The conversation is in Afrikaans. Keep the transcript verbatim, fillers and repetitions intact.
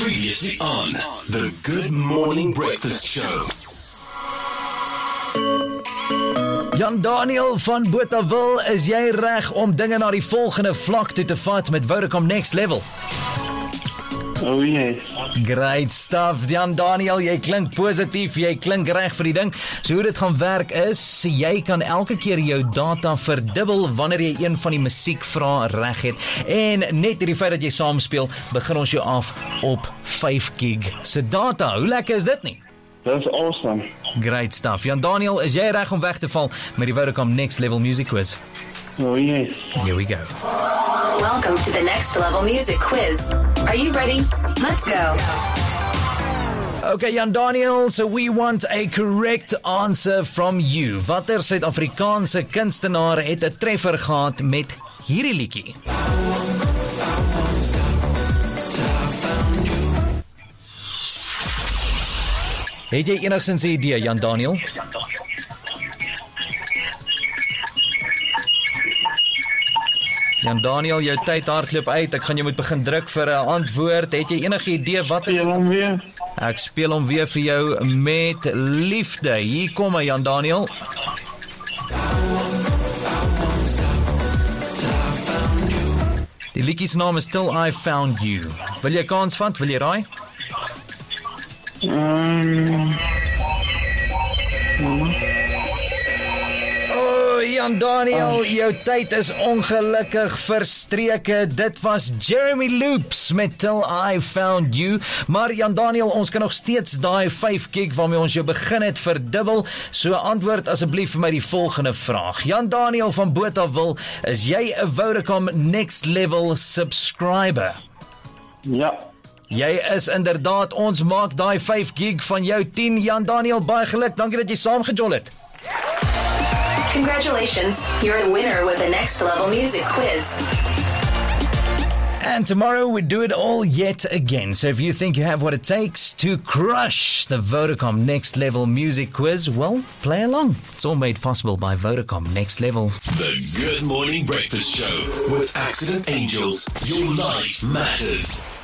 Previously on the Good Morning Breakfast Show. Jan Daniel van Botawil, is jy reg om dinge na die volgende vlak toe te vat met Vodacom Next Level? Oh yes. Great stuff, Jan Daniel, jy klink positief, jy klink reg vir die ding. So hoe dit gaan werk is, jy kan elke keer jou data verdubbel wanneer jy een van die musiekvrae reg het. En net hierdie feit dat jy saamspeel, begin ons jou af op vyf gig se data. Hoe lekker is dit nie? That's awesome. Great stuff. Jan Daniel, is jy reg om weg te val met die Vodacom Next Level Music Quiz? Oh yes. Here we go. Welcome to the Next Level Music Quiz. Are you ready? Let's go. Okay, Jan Daniel, so we want a correct answer from you. Watter Suid-Afrikaanse kunstenaar het 'n treffer gehad met hierdie liedjie? Het jy enigstens 'n idee, Jan Daniel? Jan Daniel, jou tyd hardloop uit. Ek gaan jou moet begin druk vir 'n antwoord. Het jy enige idee wat Speel hom weer. Ek speel hom weer vir jou met liefde. Hier kom hy, Jan Daniel. Die liedjie se naam is Till I Found You. Wil jy kans vat? Wil jy raai? Um, Oh, Jan Daniel, jou tyd is ongelukkig verstreke. Dit was Jeremy Loops met Till I Found You. Maar Jan Daniel, ons kan nog steeds daai vyf gig waarmee ons jou begin het verdubbel. So antwoord asseblief vir my die volgende vraag. Jan Daniel van Botawil, is jy 'n Vodacom Next Level subscriber? ja. Jy is inderdaad, ons maak daai vyf gig van jou tien. Jan Daniel, baie geluk. Dankie dat jy saamgejol het. Congratulations, you're a winner with the Next Level Music Quiz. And tomorrow we do it all yet again. So if you think you have what it takes to crush the Vodacom Next Level Music Quiz, well, play along. It's all made possible by Vodacom Next Level. The Good Morning Breakfast Show with Accident Angels. Your life matters.